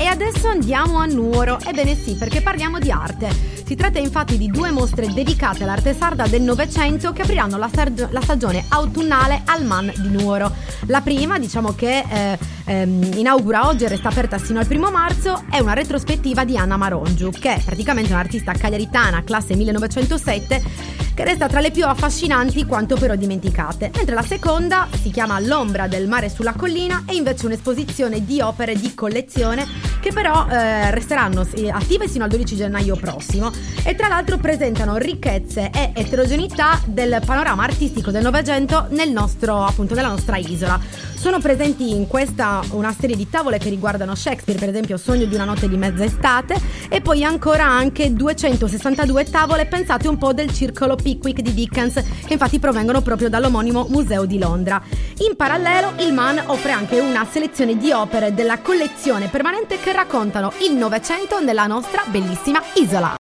E adesso andiamo a Nuoro. Ebbene sì, perché parliamo di arte. Si tratta infatti di 2 mostre dedicate all'arte sarda del Novecento che apriranno la stagione autunnale al MAN di Nuoro. La prima, diciamo che inaugura oggi e resta aperta sino al 1 marzo, è una retrospettiva di Anna Marongiu, che è praticamente un'artista cagliaritana, classe 1907, che resta tra le più affascinanti quanto però dimenticate. Mentre la seconda si chiama L'ombra del mare sulla collina, è invece un'esposizione di opere di collezione che però resteranno attive sino al 12 gennaio prossimo e tra l'altro presentano ricchezze e eterogeneità del panorama artistico del Novecento nella nostra isola. Sono presenti in questa una serie di tavole che riguardano Shakespeare, per esempio Sogno di una notte di mezza estate, e poi ancora anche 262 tavole pensate un po' del circolo Pickwick di Dickens, che infatti provengono proprio dall'omonimo Museo di Londra. In parallelo il MAN offre anche una selezione di opere della collezione permanente che raccontano il Novecento nella nostra bellissima isola.